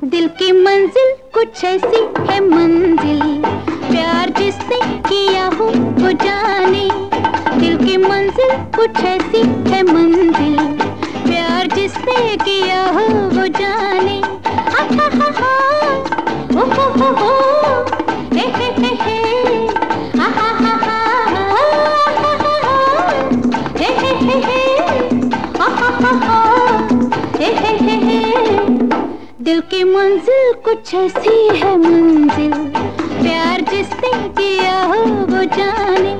दिल की मंजिल कुछ ऐसी है मंजिल, प्यार जिसने किया हो वो जाने। दिल की मंजिल कुछ ऐसी है मंजिल, प्यार जिसने किया हो वो जाने। हा हा हा हा, ओ हो, हे हे हे, हा हा हा हा, हे हे, हा हा हा हा, हे। दिल की मंजिल कुछ ऐसी है मंजिल, प्यार जिसने किया हो वो जाने।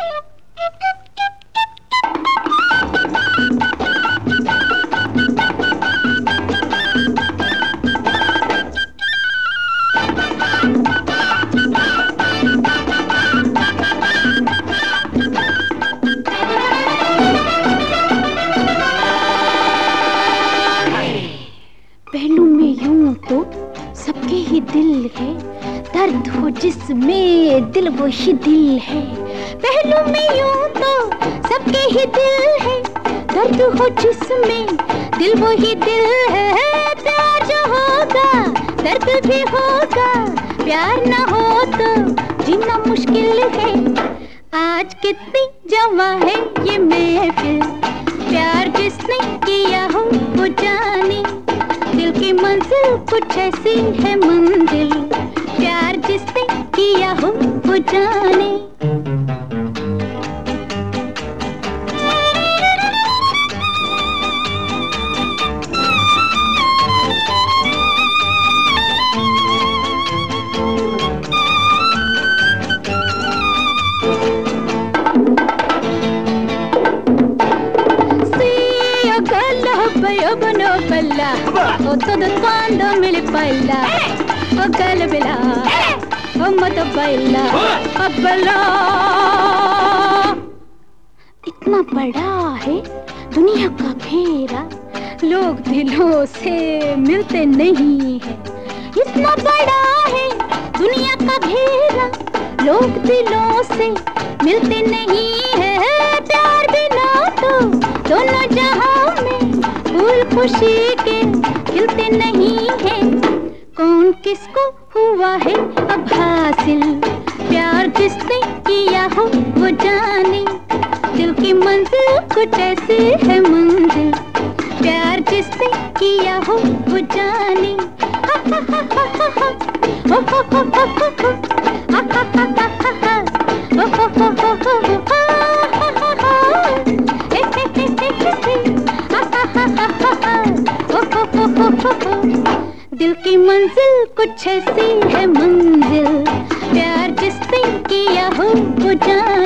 पहलू में यूं तो सबके ही दिल है, दर्द हो जिसमें दिल वो ही दिल है। पहलू में यूं तो सबके ही दिल है, दर्द हो जिसमें दिल वो ही दिल है। प्यार जो होगा दर्द भी होगा, प्यार ना हो तो जीना मुश्किल है। आज कितनी जवां है ये महफिल, प्यार जिसने किया हो वो जाने। दिल की मंजिल कुछ ऐसी है मंजिल, प्यार जिसने किया हो वो जाने। ಬಯಬನೋ ಬಲ್ಲ ಒತ್ತದ ಕಾಂದ ಮಿಳಿ ಪಲ್ಲ ಒಗಲ ಬಿಲ ಒಮ್ಮತ ಬಲ್ಲ ಅಬ್ಬಲ। इतना बड़ा है दुनिया का घेरा, लोग दिलों से मिलते नहीं है। इतना बड़ा है दुनिया का घेरा, लोग दिलों से मिलते नहीं है। प्यार बिना तो दोनों जहां में फूल खुशी के खिलते नहीं है। कौन किसको हुआ है अब हासिल, प्यार जिसने किया हो वो जाने। दिल की मंजिल कुछ ऐसी है मंजिल, प्यार जिसने किया हो वो जाने। हा हा हा हा हा, ओ हो हो हो हो, हा हा हा हा हा, ओ हो हो हो हो, हा हा हा हा, हे हे हे, हा हा हा हा हा, ओ हो हो हो। दिल की मंजिल कुछ ऐसी है मंजिल, प्यार जिसने किया हो वो जाने।